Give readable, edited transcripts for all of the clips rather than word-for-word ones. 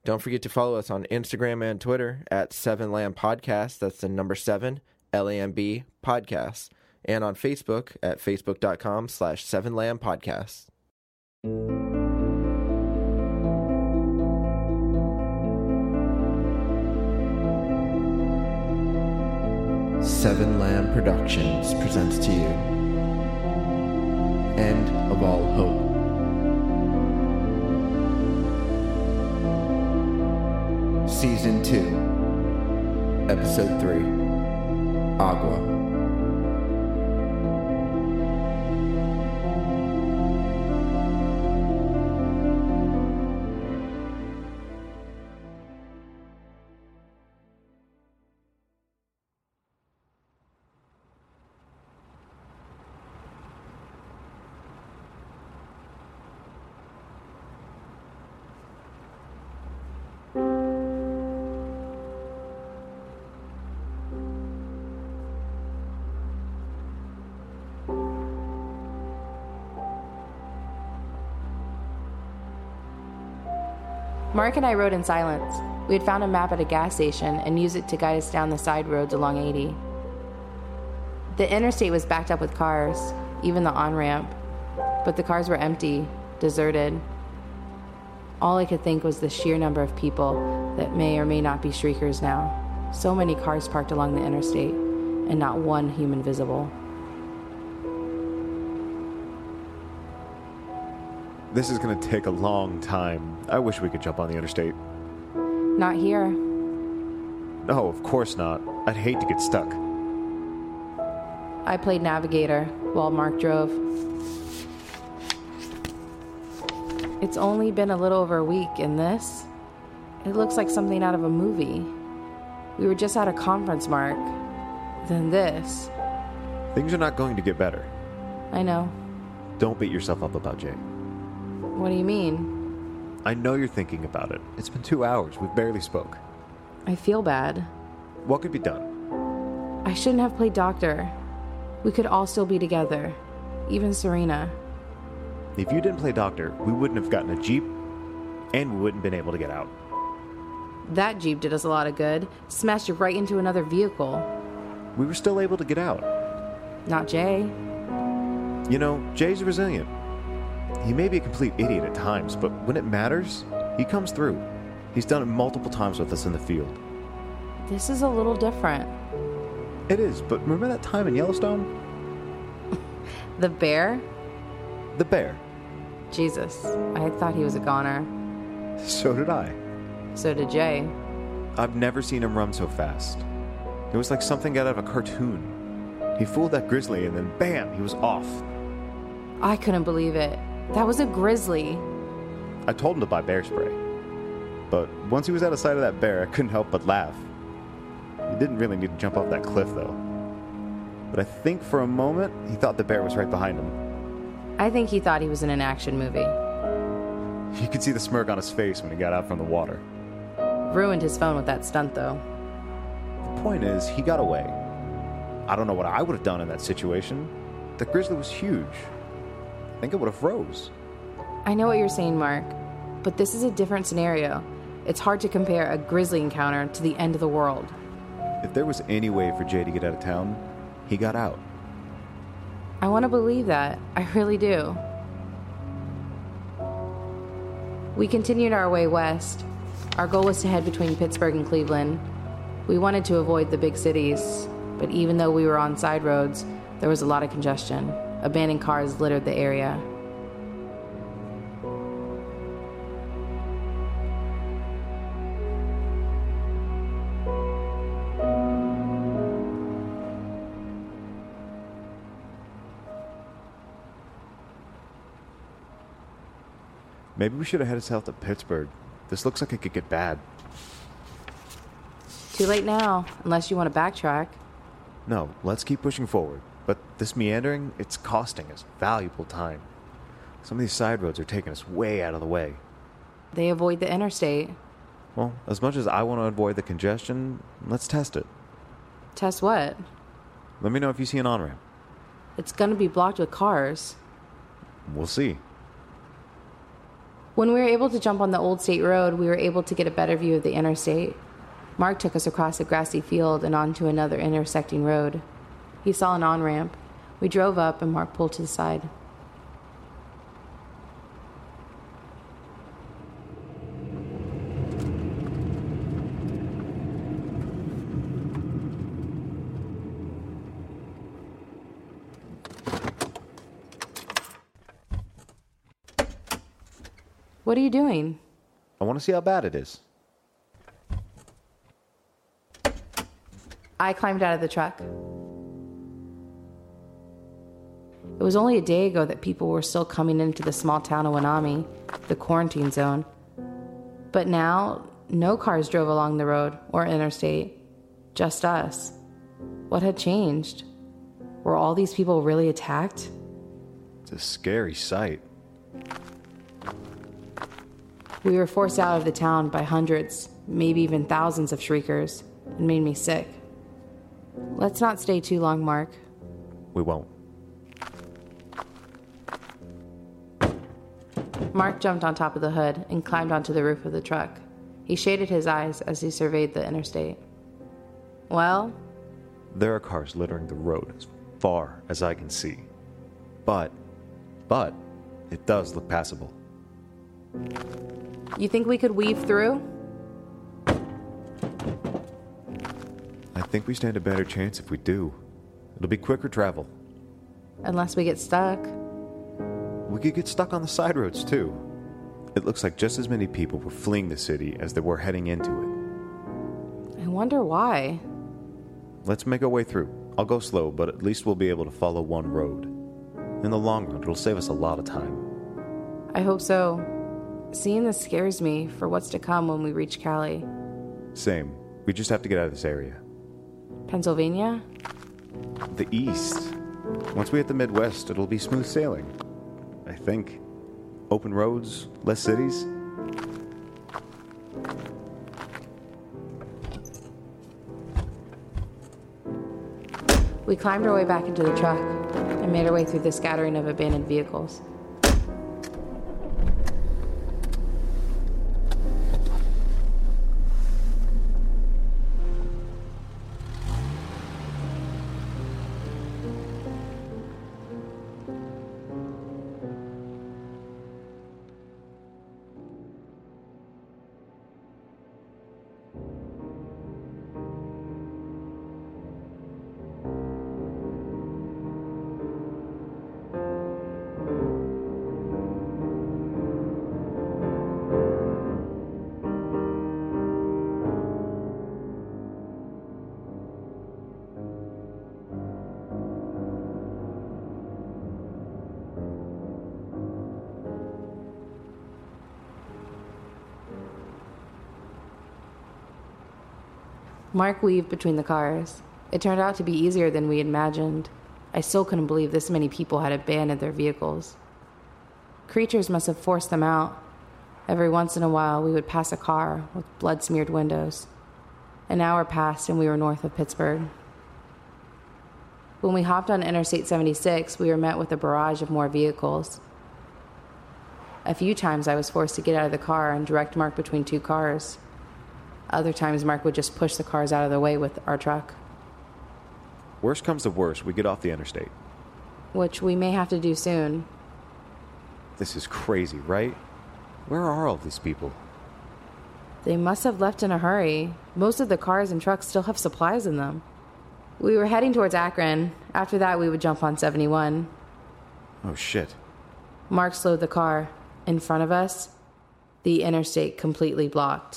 Don't forget to follow us on Instagram and Twitter at 7 Lamb Podcast. That's the number 7, LAMB Podcast. And on Facebook at facebook.com/7 Lamb Podcast. Seven Lamb Productions presents to you End of All Hope. Season 2, Episode 3, Agua. Mark and I rode in silence. We had found a map at a gas station and used it to guide us down the side roads along 80. The interstate was backed up with cars, even the on-ramp, but the cars were empty, deserted. All I could think was the sheer number of people that may or may not be shriekers now. So many cars parked along the interstate, and not one human visible. This is going to take a long time. I wish we could jump on the interstate. Not here. No, of course not. I'd hate to get stuck. I played navigator while Mark drove. It's only been a little over a week, and this? It looks like something out of a movie. We were just at a conference, Mark. Then this. Things are not going to get better. I know. Don't beat yourself up about Jay. What do you mean? I know you're thinking about it. It's been 2 hours. We've barely spoke. I feel bad. What could be done? I shouldn't have played doctor. We could all still be together. Even Serena. If you didn't play doctor, we wouldn't have gotten a Jeep, and we wouldn't have been able to get out. That Jeep did us a lot of good. Smashed you right into another vehicle. We were still able to get out. Not Jay. You know, Jay's resilient. He may be a complete idiot at times, but when it matters, he comes through. He's done it multiple times with us in the field. This is a little different. It is, but remember that time in Yellowstone? The bear? The bear. Jesus, I thought he was a goner. So did I. So did Jay. I've never seen him run so fast. It was like something out of a cartoon. He fooled that grizzly and then bam, he was off. I couldn't believe it. That was a grizzly. I told him to buy bear spray. But once he was out of sight of that bear, I couldn't help but laugh. He didn't really need to jump off that cliff, though. But I think for a moment, he thought the bear was right behind him. I think he thought he was in an action movie. You could see the smirk on his face when he got out from the water. Ruined his phone with that stunt, though. The point is, he got away. I don't know what I would have done in that situation. The grizzly was huge. I think I would have froze. I know what you're saying, Mark, but this is a different scenario. It's hard to compare a grizzly encounter to the end of the world. If there was any way for Jay to get out of town, he got out. I want to believe that. I really do. We continued our way west. Our goal was to head between Pittsburgh and Cleveland. We wanted to avoid the big cities, but even though we were on side roads, there was a lot of congestion. Abandoned cars littered the area. Maybe we should have headed south to Pittsburgh. This looks like it could get bad. Too late now, unless you want to backtrack. No, let's keep pushing forward. But this meandering, it's costing us valuable time. Some of these side roads are taking us way out of the way. They avoid the interstate. Well, as much as I want to avoid the congestion, let's test it. Test what? Let me know if you see an on-ramp. It's gonna be blocked with cars. We'll see. When we were able to jump on the old state road, we were able to get a better view of the interstate. Mark took us across a grassy field and onto another intersecting road. He saw an on-ramp. We drove up and Mark pulled to the side. What are you doing? I want to see how bad it is. I climbed out of the truck. It was only a day ago that people were still coming into the small town of Wanami, the quarantine zone. But now, no cars drove along the road or interstate. Just us. What had changed? Were all these people really attacked? It's a scary sight. We were forced out of the town by hundreds, maybe even thousands of shriekers. It made me sick. Let's not stay too long, Mark. We won't. Mark jumped on top of the hood and climbed onto the roof of the truck. He shaded his eyes as he surveyed the interstate. Well? There are cars littering the road as far as I can see. But, it does look passable. You think we could weave through? I think we stand a better chance if we do. It'll be quicker travel. Unless we get stuck. We could get stuck on the side roads, too. It looks like just as many people were fleeing the city as there were heading into it. I wonder why. Let's make our way through. I'll go slow, but at least we'll be able to follow one road. In the long run, it'll save us a lot of time. I hope so. Seeing this scares me for what's to come when we reach Cali. Same. We just have to get out of this area. Pennsylvania? The east. Once we hit the Midwest, it'll be smooth sailing. I think. Open roads, less cities. We climbed our way back into the truck and made our way through the scattering of abandoned vehicles. Mark weaved between the cars. It turned out to be easier than we imagined. I still couldn't believe this many people had abandoned their vehicles. Creatures must have forced them out. Every once in a while, we would pass a car with blood-smeared windows. An hour passed and we were north of Pittsburgh. When we hopped on Interstate 76, we were met with a barrage of more vehicles. A few times I was forced to get out of the car and direct Mark between two cars. Other times, Mark would just push the cars out of the way with our truck. Worst comes to worst, we get off the interstate. Which we may have to do soon. This is crazy, right? Where are all these people? They must have left in a hurry. Most of the cars and trucks still have supplies in them. We were heading towards Akron. After that, we would jump on 71. Oh, shit. Mark slowed the car. In front of us, the interstate completely blocked.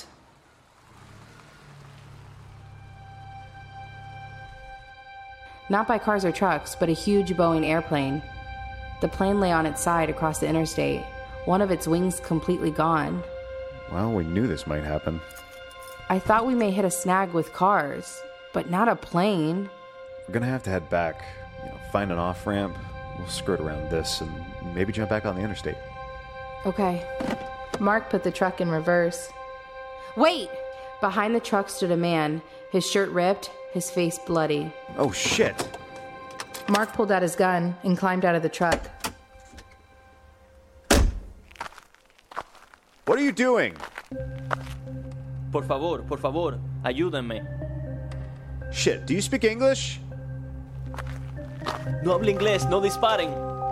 Not by cars or trucks, but a huge Boeing airplane. The plane lay on its side across the interstate, one of its wings completely gone. Well, we knew this might happen. I thought we may hit a snag with cars, but not a plane. We're gonna have to head back, find an off-ramp. We'll skirt around this and maybe jump back on the interstate. Okay. Mark put the truck in reverse. Wait! Behind the truck stood a man, his shirt ripped, his face bloody. Oh, shit! Mark pulled out his gun and climbed out of the truck. What are you doing? Por favor, ayúdenme. Shit, do you speak English? No hablo inglés, no disparen.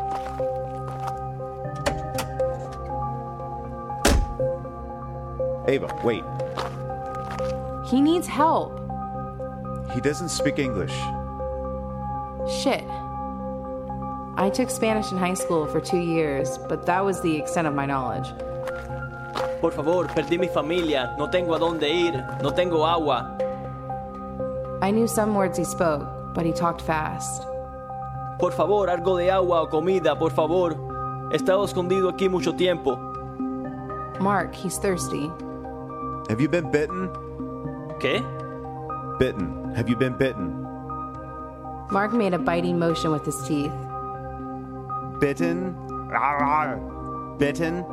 Ava, wait. He needs help. He doesn't speak English. Shit. I took Spanish in high school for 2 years, but that was the extent of my knowledge. Por favor, perdí mi familia. No tengo a dónde ir. No tengo agua. I knew some words he spoke, but he talked fast. Por favor, algo de agua o comida, por favor. He estado escondido aquí mucho tiempo. Mark, he's thirsty. Have you been bitten? ¿Qué? Bitten. Have you been bitten? Mark made a biting motion with his teeth. Bitten? Bitten?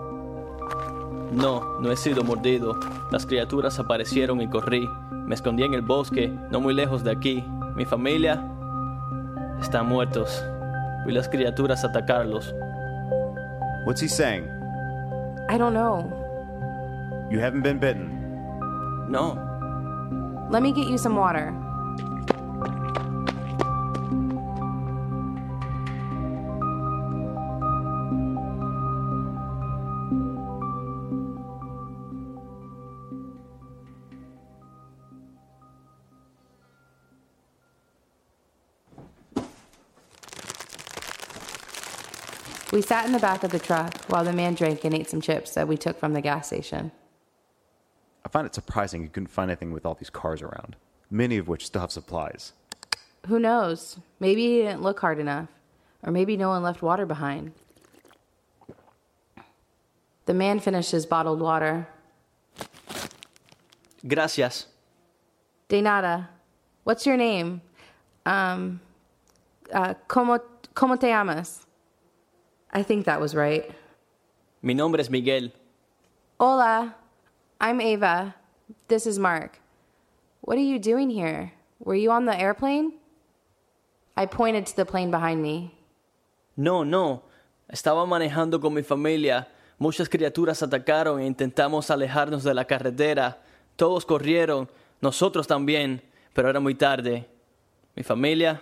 No, no he sido mordido. Las criaturas aparecieron y corrí. Me escondí en el bosque, no muy lejos de aquí. Mi familia están muertos. Vi las criaturas atacarlos. What's he saying? I don't know. You haven't been bitten. No. Let me get you some water. We sat in the back of the truck while the man drank and ate some chips that we took from the gas station. I find it surprising you couldn't find anything with all these cars around, many of which still have supplies. Who knows? Maybe he didn't look hard enough. Or maybe no one left water behind. The man finished his bottled water. Gracias. De nada. What's your name? ¿Cómo te llamas? I think that was right. Mi nombre es Miguel. Hola. I'm Ava. This is Mark. What are you doing here? Were you on the airplane? I pointed to the plane behind me. No. Estaba manejando con mi familia. Muchas criaturas atacaron e intentamos alejarnos de la carretera. Todos corrieron, nosotros también, pero era muy tarde. Mi familia.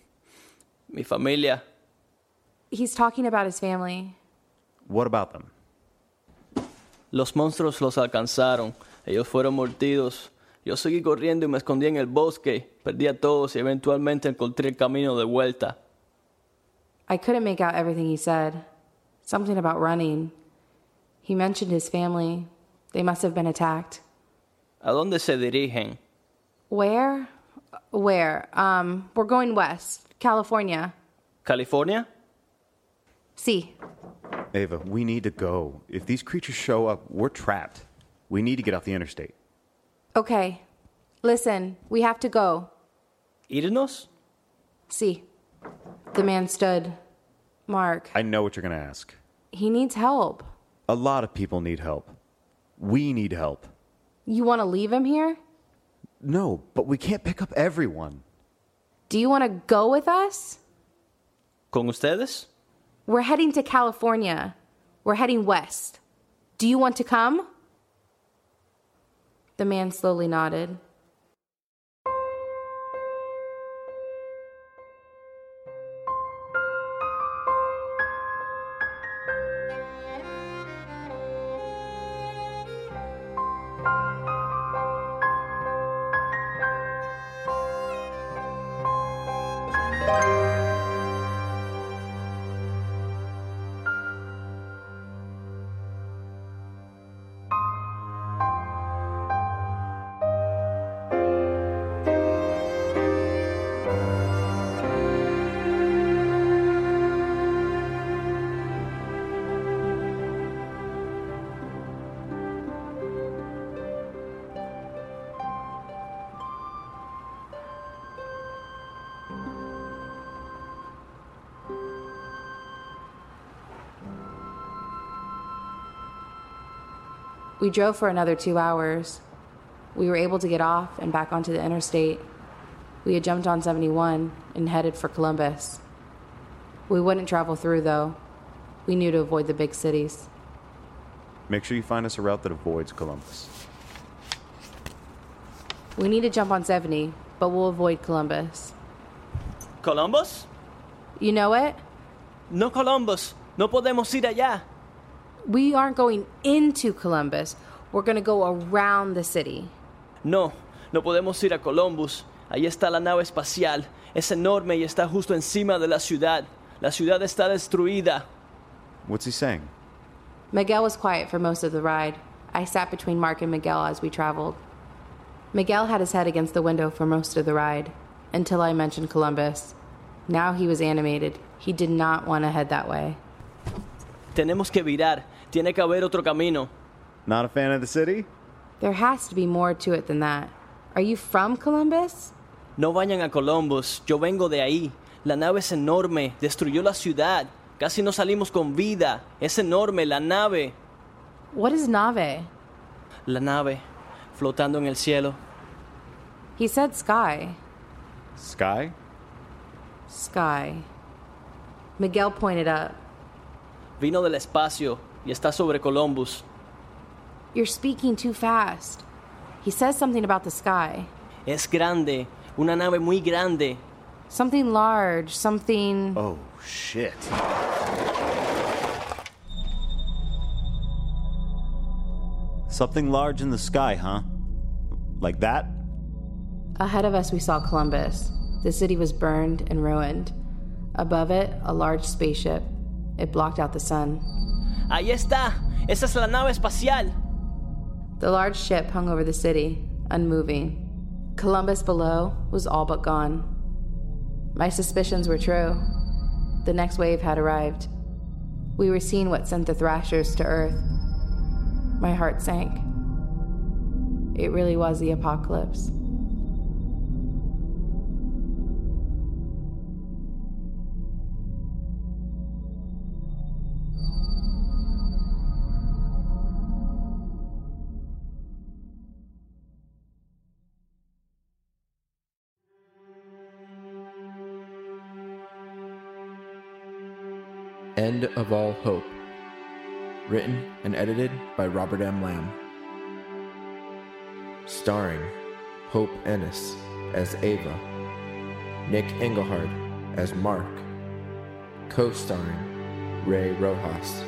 He's talking about his family. What about them? Los monstruos los alcanzaron. Ellos fueron mordidos. Yo seguí corriendo y me escondí en el bosque. Perdí a todos y eventualmente encontré el camino de vuelta. I couldn't make out everything he said. Something about running. He mentioned his family. They must have been attacked. ¿A dónde se dirigen? Where? We're going west. California. ¿California? Sí. Ava, we need to go. If these creatures show up, we're trapped. We need to get off the interstate. Okay. Listen, we have to go. ¿Irnos? Sí. The man stood. Mark. I know what you're going to ask. He needs help. A lot of people need help. We need help. You want to leave him here? No, but we can't pick up everyone. Do you want to go with us? ¿Con ustedes? We're heading to California. We're heading west. Do you want to come? The man slowly nodded. We drove for another 2 hours. We were able to get off and back onto the interstate. We had jumped on 71 and headed for Columbus. We wouldn't travel through, though. We knew to avoid the big cities. Make sure you find us a route that avoids Columbus. We need to jump on 70, but we'll avoid Columbus. ¿Columbus? You know it? No Columbus. No podemos ir allá. We aren't going into Columbus. We're going to go around the city. No, no podemos ir a Columbus. Ahí está la nave espacial. Es enorme y está justo encima de la ciudad. La ciudad está destruida. What's he saying? Miguel was quiet for most of the ride. I sat between Mark and Miguel as we traveled. Miguel had his head against the window for most of the ride, until I mentioned Columbus. Now he was animated. He did not want to head that way. Tenemos que virar. Tiene que haber otro camino. Not a fan of the city? There has to be more to it than that. Are you from Columbus? No vayan a Columbus. Yo vengo de ahí. La nave es enorme. Destruyó la ciudad. Casi no salimos con vida. Es enorme la nave. What is nave? La nave, flotando en el cielo. He said sky. Sky? Sky. Miguel pointed up. Vino del espacio y está sobre Columbus. You're speaking too fast. He says something about the sky. Es grande. Una nave muy grande. Something large, something... Oh, shit. Something large in the sky, huh? Like that? Ahead of us, we saw Columbus. The city was burned and ruined. Above it, a large spaceship. It blocked out the sun. Ahí está. Esa es la nave espacial. The large ship hung over the city, unmoving. Columbus below was all but gone. My suspicions were true. The next wave had arrived. We were seeing what sent the Thrashers to Earth. My heart sank. It really was the apocalypse. End of All Hope. Written and edited by Robert M. Lamb. Starring Hope Ennis as Ava, Nick Engelhard as Mark, co-starring Ray Rojas.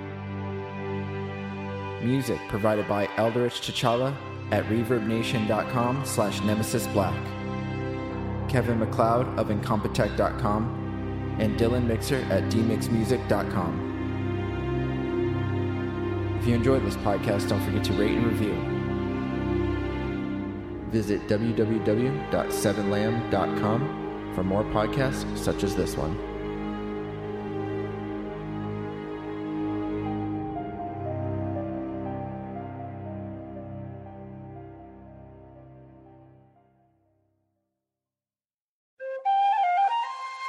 Music provided by Eldritch T'Challa at ReverbNation.com/NemesisBlack, Kevin MacLeod of Incompetech.com, and Dylan Mixer at DMixMusic.com. If you enjoyed this podcast, don't forget to rate and review. Visit www.sevenlamb.com for more podcasts such as this one.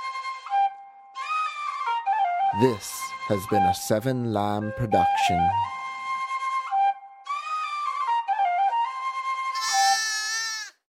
This has been a Seven Lamb production.